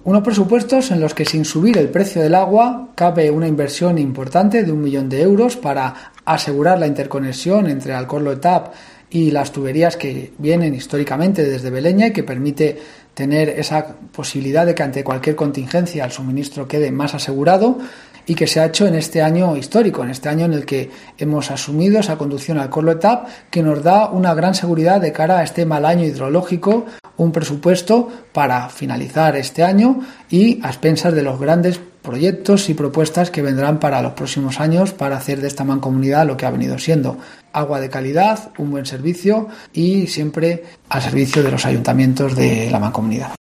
Unos presupuestos en los que, sin subir el precio del agua, cabe una inversión importante de 1 millón de euros para asegurar la interconexión entre Alcorlo-Etap y las tuberías que vienen históricamente desde Beleña y que permite tener esa posibilidad de que ante cualquier contingencia el suministro quede más asegurado, y que se ha hecho en este año histórico, en este año en el que hemos asumido esa conducción Alcorlo-Etap, que nos da una gran seguridad de cara a este mal año hidrológico, un presupuesto para finalizar este año y a expensas de los grandes proyectos y propuestas que vendrán para los próximos años para hacer de esta mancomunidad lo que ha venido siendo: agua de calidad, un buen servicio y siempre al servicio de los ayuntamientos de la mancomunidad.